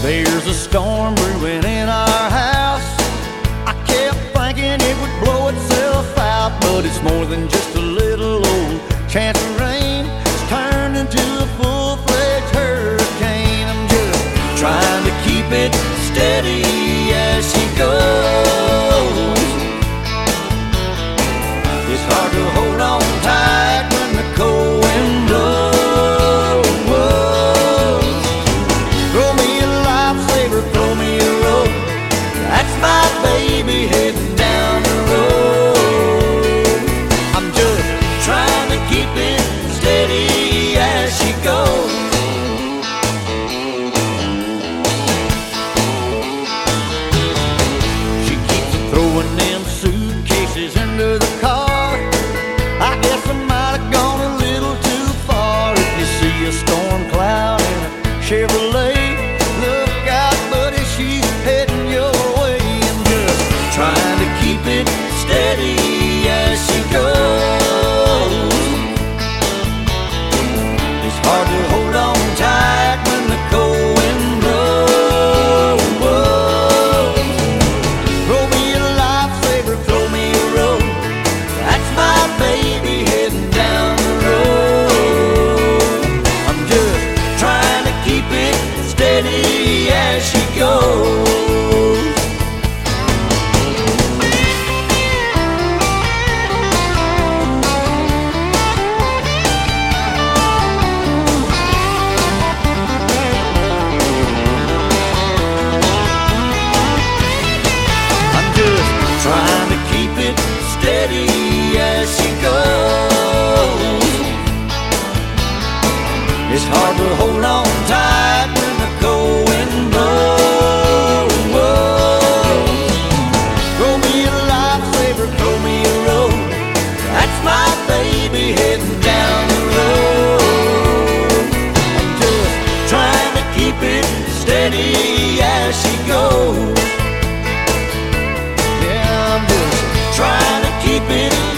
There's a storm brewing in our house. I kept thinking it would blow itself out, but it's more than just a little old chance of rain. It's turned into a full-fledged hurricane. I'm just trying to keep it steady as she goes. It's hard to hold on tight when the cold wind blows. Throw me a lifesaver, throw me a rope. That's my baby heading down the road. I'm just trying to keep it steady as she goes. She keeps throwing them suitcases into the car. I guess I might have gone a little too far. If you see a storm cloud in a Chevrolet, look out, buddy, she's heading your way. I'm just trying to keep it steady as she goes. It's hard to hold on tight when the cold wind blows. Throw me a lifesaver, throw me a rope. That's my baby heading down the road. I'm just trying to keep it steady as she goes. I'm just trying to keep it steady as she goes. It's hard to hold on tight when the cold wind blows. Throw me a lifesaver, throw me a rope. That's my baby heading down the road. I'm just trying to keep it steady as she goes. Yeah, I'm just trying to keep it